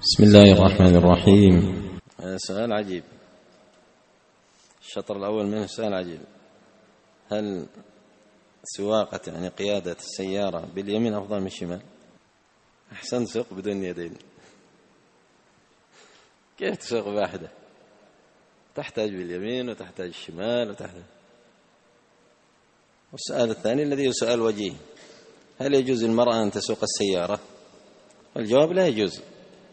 بسم الله الرحمن الرحيم. سؤال عجيب. الشطر الأول منه سؤال عجيب: هل سواقة يعني قيادة السيارة باليمين أفضل من الشمال؟ أحسن تسوق بدون يدين، كيف تسوق واحدة؟ تحتاج باليمين وتحتاج الشمال وتحتاج. والسؤال الثاني الذي هو سؤال وجيه: هل يجوز للمرأة أن تسوق السيارة؟ والجواب: لا يجوز،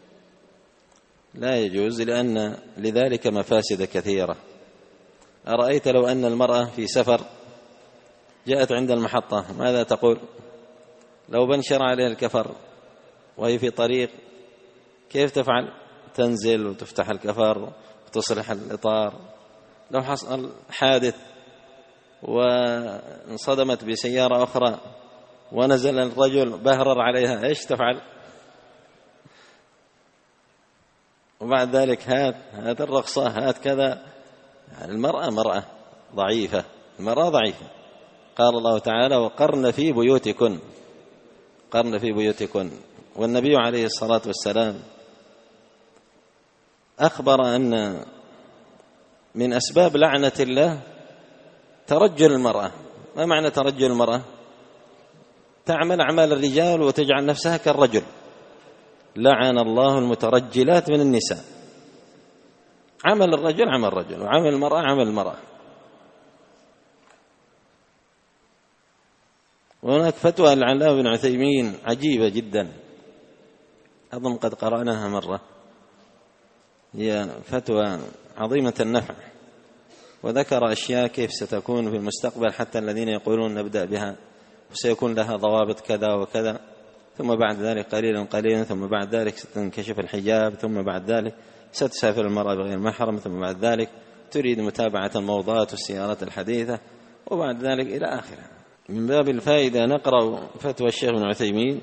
لا يجوز، لأن لذلك مفاسد كثيرة. أرأيت لو أن المرأة في سفر جاءت عند المحطة ماذا تقول؟ لو بنشر عليها الكفر وهي في طريق كيف تفعل؟ تنزل وتفتح الكفر وتصلح الإطار. لو حصل حادث وانصدمت بسيارة أخرى ونزل الرجل بهرر عليها ايش تفعل؟ وبعد ذلك هات الرقصة، هات كذا. يعني المرأة مرأة ضعيفة، المرأة ضعيفة. قال الله تعالى: وقرن في بيوتكن، قرن في بيوتكن. والنبي عليه الصلاة والسلام أخبر أن من أسباب لعنة الله ترجل المرأة. ما معنى ترجل المرأة؟ تعمل أعمال الرجال وتجعل نفسها كالرجل. لعن الله المترجلات من النساء. عمل الرجل عمل الرجل، وعمل المرأة عمل المرأة. وهناك فتوى العلامة بن عثيمين عجيبة جدا، أظن قد قرأناها مرة، هي فتوى عظيمة النفع، وذكر أشياء كيف ستكون في المستقبل، حتى الذين يقولون نبدأ بها وسيكون لها ضوابط كذا وكذا، ثم بعد ذلك قليلا قليلا، ثم بعد ذلك ستنكشف الحجاب، ثم بعد ذلك ستسافر المرأة بغير محرم، ثم بعد ذلك تريد متابعة الموضات والسيارات الحديثة، وبعد ذلك إلى آخره. من باب الفائدة نقرأ فتوى الشيخ ابن عثيمين،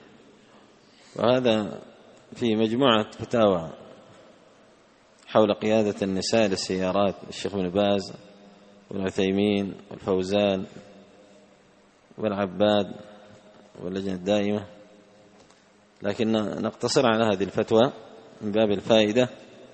وهذا في مجموعة فتاوى حول قيادة النساء للسيارات، الشيخ ابن باز وابن عثيمين والفوزان والعباد واللجنة الدائمة، لكن نقتصر على هذه الفتوى من باب الفائدة.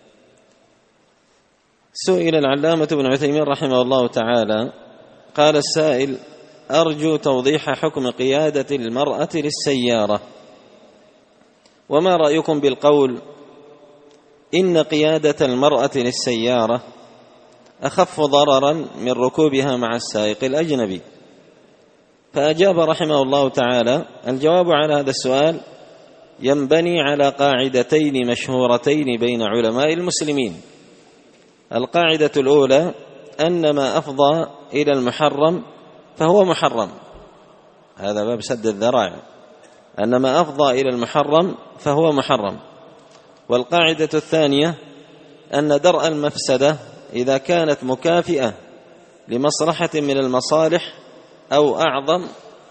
سئل العلامة ابن عثيمين رحمه الله تعالى، قال السائل: أرجو توضيح حكم قيادة المرأة للسيارة، وما رأيكم بالقول إن قيادة المرأة للسيارة أخف ضررا من ركوبها مع السائق الأجنبي؟ فأجاب رحمه الله تعالى: الجواب على هذا السؤال ينبني على قاعدتين مشهورتين بين علماء المسلمين. القاعدة الأولى أن ما أفضى إلى المحرم فهو محرم، هذا باب سد الذرائع، أن ما أفضى إلى المحرم فهو محرم. والقاعدة الثانية أن درء المفسدة إذا كانت مكافئة لمصلحة من المصالح أو أعظم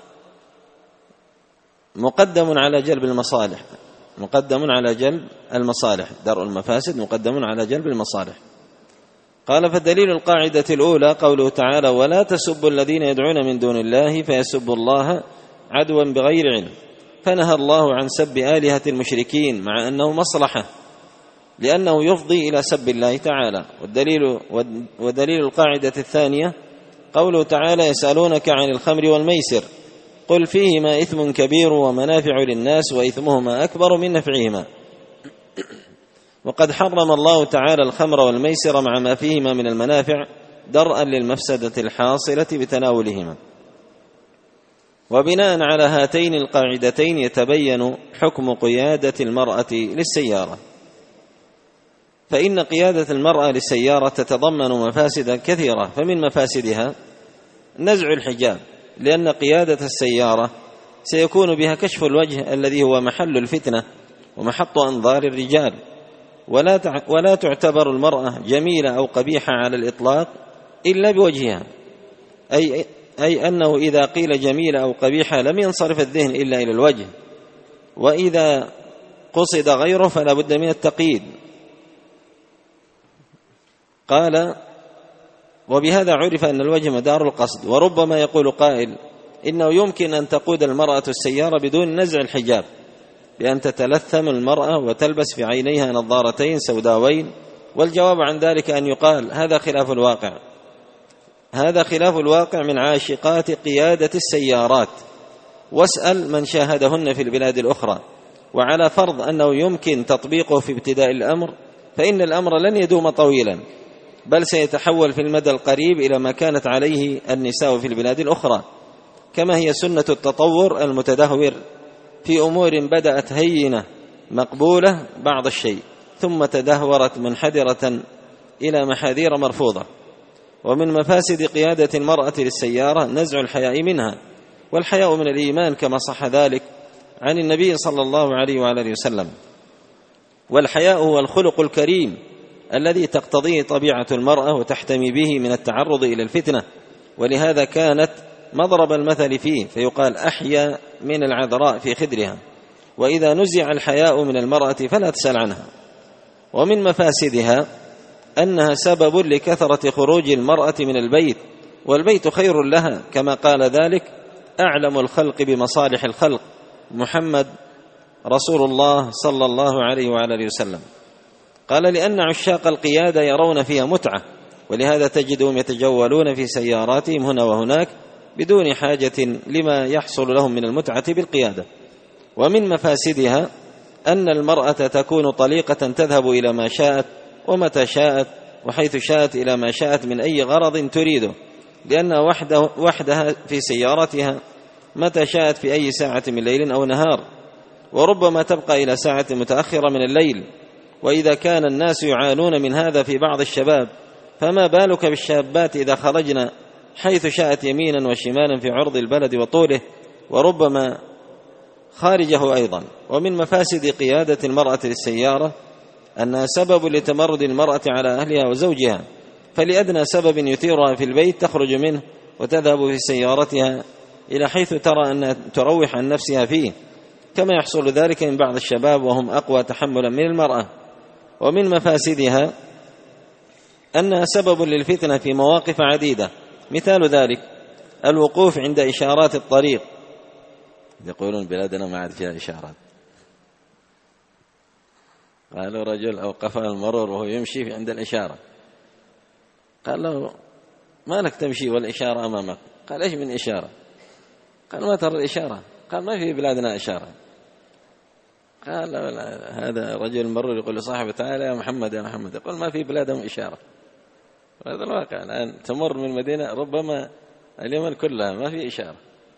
مقدم على جلب المصالح، مقدم على جلب المصالح. درء المفاسد مقدم على جلب المصالح. قال: فدليل القاعدة الأولى قوله تعالى: ولا تسبوا الذين يدعون من دون الله فيسبوا الله عدوا بغير علم. فنهى الله عن سب آلهة المشركين مع أنه مصلحة، لأنه يفضي إلى سب الله تعالى. ودليل القاعدة الثانية قوله تعالى: يسألونك عن الخمر والميسر قل فيهما إثم كبير ومنافع للناس وإثمهما أكبر من نفعهما. وقد حرم الله تعالى الخمر والميسر مع ما فيهما من المنافع درءا للمفسدة الحاصلة بتناولهما. وبناء على هاتين القاعدتين يتبين حكم قيادة المرأة للسيارة. فإن قيادة المرأة للسيارة تتضمن مفاسد كثيرة، فمن مفاسدها نزع الحجاب، لأن قيادة السيارة سيكون بها كشف الوجه الذي هو محل الفتنة ومحط أنظار الرجال، ولا تعتبر المرأة جميلة أو قبيحة على الإطلاق إلا بوجهها، أي أنه إذا قيل جميلة أو قبيحة لم ينصرف الذهن إلا إلى الوجه، وإذا قصد غيره فلا بد من التقييد. قال: وبهذا عرف أن الوجه مدار القصد. وربما يقول قائل إنه يمكن أن تقود المرأة السيارة بدون نزع الحجاب، بأن تتلثم المرأة وتلبس في عينيها نظارتين سوداوين؟ والجواب عن ذلك أن يقال هذا خلاف الواقع، هذا خلاف الواقع من عاشقات قيادة السيارات، واسأل من شاهدهن في البلاد الأخرى. وعلى فرض أنه يمكن تطبيقه في ابتداء الأمر، فإن الأمر لن يدوم طويلا، بل سيتحول في المدى القريب إلى ما كانت عليه النساء في البلاد الأخرى، كما هي سنة التطور المتدهور في أمور بدأت هينة مقبولة بعض الشيء، ثم تدهورت منحدرة إلى محاذير مرفوضة. ومن مفاسد قيادة المرأة للسيارة نزع الحياء منها، والحياء من الإيمان كما صح ذلك عن النبي صلى الله عليه وآله وسلم. والحياء هو الخلق الكريم الذي تقتضيه طبيعة المرأة وتحتمي به من التعرض إلى الفتنة، ولهذا كانت مضرب المثل فيه، فيقال أحيا من العذراء في خدرها. وإذا نزع الحياء من المرأة فلا تسأل عنها. ومن مفاسدها أنها سبب لكثرة خروج المرأة من البيت، والبيت خير لها، كما قال ذلك أعلم الخلق بمصالح الخلق محمد رسول الله صلى الله عليه وآله وسلم. قال لأن عشاق القيادة يرون فيها متعة، ولهذا تجدهم يتجولون في سياراتهم هنا وهناك بدون حاجة لما يحصل لهم من المتعة بالقيادة. ومن مفاسدها أن المرأة تكون طليقة تذهب إلى ما شاءت ومتى شاءت وحيث شاءت إلى ما شاءت من أي غرض تريده، لأنها وحدها في سيارتها متى شاءت في أي ساعة من ليل أو نهار، وربما تبقى إلى ساعة متأخرة من الليل. وإذا كان الناس يعانون من هذا في بعض الشباب، فما بالك بالشابات إذا خرجنا حيث شاءت يمينا وشمالا في عرض البلد وطوله، وربما خارجه أيضا. ومن مفاسد قيادة المرأة للسيارة أنها سبب لتمرد المرأة على أهلها وزوجها، فلأدنى سبب يثيرها في البيت تخرج منه وتذهب في سيارتها إلى حيث ترى أنها تروح عن نفسها فيه، كما يحصل ذلك من بعض الشباب وهم أقوى تحملا من المرأة. ومن مفاسدها أنها سبب للفتنة في مواقف عديدة، مثال ذلك الوقوف عند إشارات الطريق. يقولون بلادنا ما عاد فيها إشارات. قالوا رجل أوقف المرور وهو يمشي عند الإشارة، قال له ما لك تمشي والإشارة أمامك؟ قال إيش من إشارة؟ قال ما ترى الإشارة؟ قال ما في بلادنا إشارة. قال هذا رجل المرور يقول لصاحبه تعالى يا محمد يا محمد، يقول ما في بلادهم إشارة. هذا الواقع الآن، تمر من مدينة ربما اليمن كلها ما في إشارة.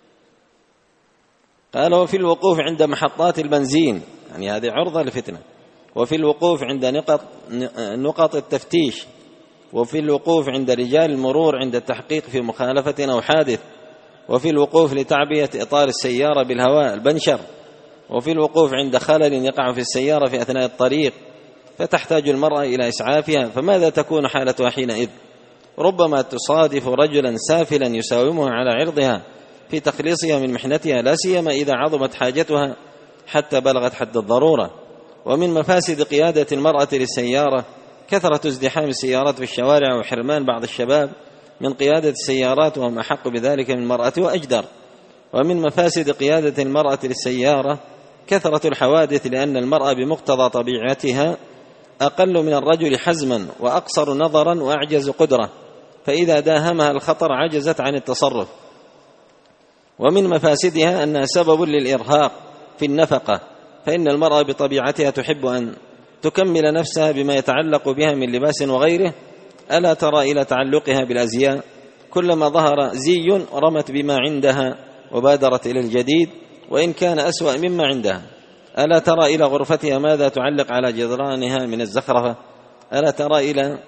قال وفي الوقوف عند محطات البنزين، يعني هذه عرضة لفتنة، وفي الوقوف عند نقط التفتيش، وفي الوقوف عند رجال المرور عند التحقيق في مخالفة أو حادث، وفي الوقوف لتعبية إطار السيارة بالهواء البنشر، وفي الوقوف عند خلل يقع في السيارة في أثناء الطريق فتحتاج المرأة إلى إسعافها، فماذا تكون حالتها حينئذ؟ ربما تصادف رجلا سافلا يساومها على عرضها في تخليصها من محنتها، لا سيما إذا عظمت حاجتها حتى بلغت حد الضرورة. ومن مفاسد قيادة المرأة للسيارة كثرة ازدحام السيارات في الشوارع وحرمان بعض الشباب من قيادة السيارات، وهم أحق بذلك من المرأة وأجدر. ومن مفاسد قيادة المرأة للسيارة كثرة الحوادث، لأن المرأة بمقتضى طبيعتها أقل من الرجل حزما وأقصر نظرا وأعجز قدرة، فإذا داهمها الخطر عجزت عن التصرف. ومن مفاسدها أنها سبب للإرهاق في النفقة، فإن المرأة بطبيعتها تحب أن تكمل نفسها بما يتعلق بها من لباس وغيره. ألا ترى إلى تعلقها بالأزياء كلما ظهر زي رمت بما عندها وبادرت إلى الجديد وإن كان أسوأ مما عندها. ألا ترى إلى غرفتها ماذا تعلق على جدرانها من الزخرفة. ألا ترى إلى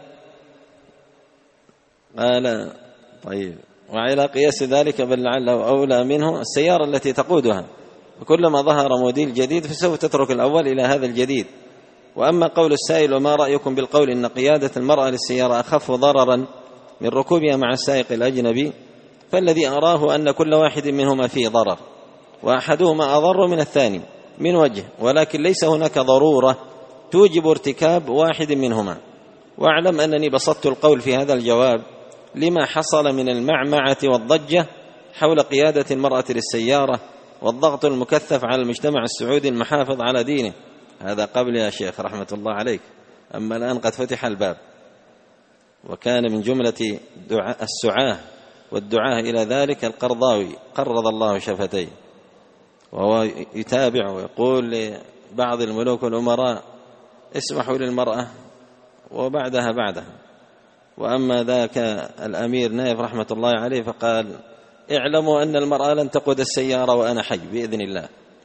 طيب. وعلى قياس ذلك بل لعله أولى منه السيارة التي تقودها، وكلما ظهر موديل جديد فسوف تترك الأول إلى هذا الجديد. وأما قول السائل وما رأيكم بالقول إن قيادة المرأة للسيارة أخف ضررا من ركوبها مع السائق الأجنبي، فالذي أراه أن كل واحد منهما فيه ضرر، وأحدهما أضر من الثاني من وجه، ولكن ليس هناك ضرورة توجب ارتكاب واحد منهما. واعلم أنني بسطت القول في هذا الجواب لما حصل من المعمعة والضجة حول قيادة المرأة للسيارة والضغط المكثف على المجتمع السعودي المحافظ على دينه. هذا قبل يا شيخ رحمة الله عليك، أما الآن قد فتح الباب، وكان من جملة السعاة والدعاة إلى ذلك القرضاوي قرض الله شفتيه، وهو يتابع ويقول لبعض الملوك والأمراء اسمحوا للمرأة وبعدها بعدها. وأما ذاك الأمير نايف رحمة الله عليه فقال اعلموا أن المرأة لن تقود السيارة وأنا حي بإذن الله،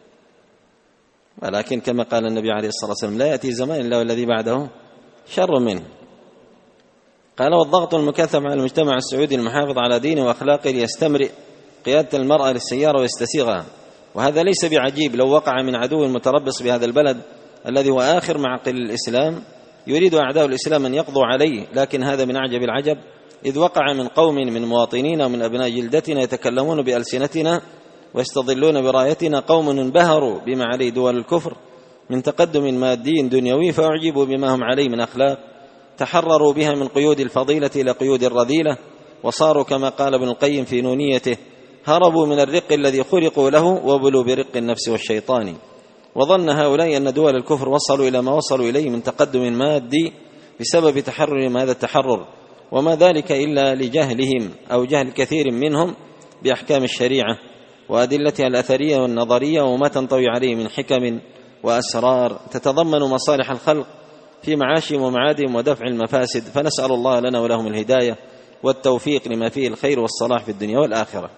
ولكن كما قال النبي عليه الصلاة والسلام لا يأتي زمان إلا والذي بعده شر منه. قال والضغط المكثف على المجتمع السعودي المحافظ على دينه وأخلاقه ليستمرئ قيادة المرأة للسيارة ويستسيغها، وهذا ليس بعجيب لو وقع من عدو متربص بهذا البلد الذي هو آخر معقل الإسلام يريد أعداء الإسلام أن يقضوا عليه. لكن هذا من أعجب العجب، إذ وقع من قوم من مواطنين ومن أبناء جلدتنا يتكلمون بألسنتنا ويستظلون برايتنا، قوم انبهروا بما عليه دول الكفر من تقدم مادي دنيوي فأعجبوا بما هم عليه من أخلاق، تحرروا بها من قيود الفضيلة إلى قيود الرذيلة، وصاروا كما قال ابن القيم في نونيته هربوا من الرق الذي خلقوا له وبلوا برق النفس والشيطان. وظن هؤلاء أن دول الكفر وصلوا إلى ما وصلوا إليه من تقدم مادي بسبب تحررهم هذا التحرر، وما ذلك إلا لجهلهم أو جهل كثير منهم بأحكام الشريعة وأدلتها الأثرية والنظرية وما تنطوي عليه من حكم وأسرار تتضمن مصالح الخلق في معاشهم ومعادهم ودفع المفاسد. فنسأل الله لنا ولهم الهداية والتوفيق لما فيه الخير والصلاح في الدنيا والآخرة.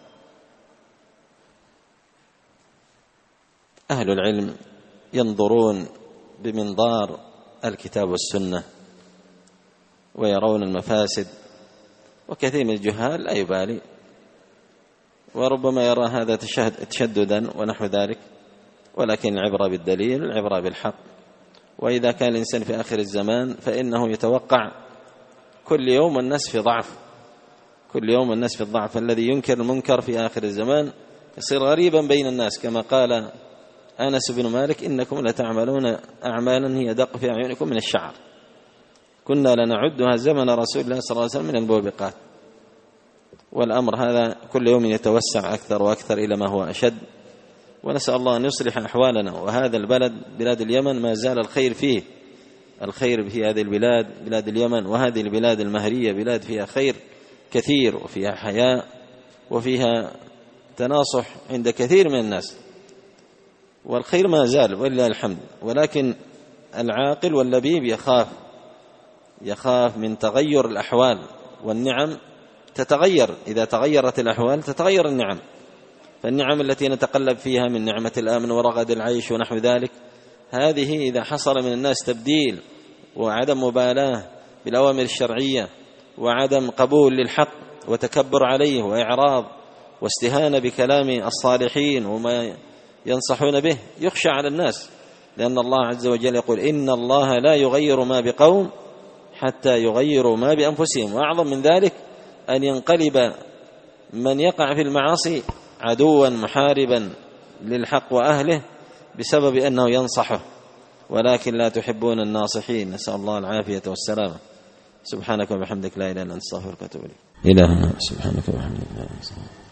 أهل العلم ينظرون بمنظار الكتاب والسنة ويرون المفاسد، وكثير من الجهال لا يبالي وربما يرى هذا تشددا ونحو ذلك، ولكن العبرة بالدليل العبرة بالحق. وإذا كان الإنسان في آخر الزمان فإنه يتوقع كل يوم الناس في ضعف، كل يوم الناس في الضعف، الذي ينكر المنكر في آخر الزمان يصير غريبا بين الناس، كما قال أنس بن مالك إنكم لتعملون أعمالا هي دق في أعينكم من الشعر، كنا لنعدها زمن رسول الله صلى الله عليه وسلم من الموبقات. والأمر هذا كل يوم يتوسع أكثر وأكثر إلى ما هو أشد، ونسأل الله أن يصلح أحوالنا. وهذا البلد بلاد اليمن ما زال الخير فيه، الخير في هذه البلاد بلاد اليمن، وهذه البلاد المهرية بلاد فيها خير كثير وفيها حياء وفيها تناصح عند كثير من الناس، والخير ما زال ولله الحمد. ولكن العاقل واللبيب يخاف من تغير الأحوال، والنعم تتغير، إذا تغيرت الأحوال تتغير النعم. فالنعم التي نتقلب فيها من نعمة الأمن ورغد العيش ونحو ذلك، هذه إذا حصل من الناس تبديل وعدم مبالاة بالأوامر الشرعية وعدم قبول للحق وتكبر عليه وإعراض واستهانة بكلام الصالحين وما ينصحون به، يخشى على الناس، لأن الله عز وجل يقول إن الله لا يغير ما بقوم حتى يغيروا ما بأنفسهم. وأعظم من ذلك أن ينقلب من يقع في المعاصي عدوا محاربا للحق وأهله بسبب أنه ينصحه، ولكن لا تحبون الناصحين. نسأل الله العافية والسلامة. سبحانك وبحمدك لا إله إلا أنت أستغفرك وأتوب إليك. إلهنا سبحانك وبحمدك.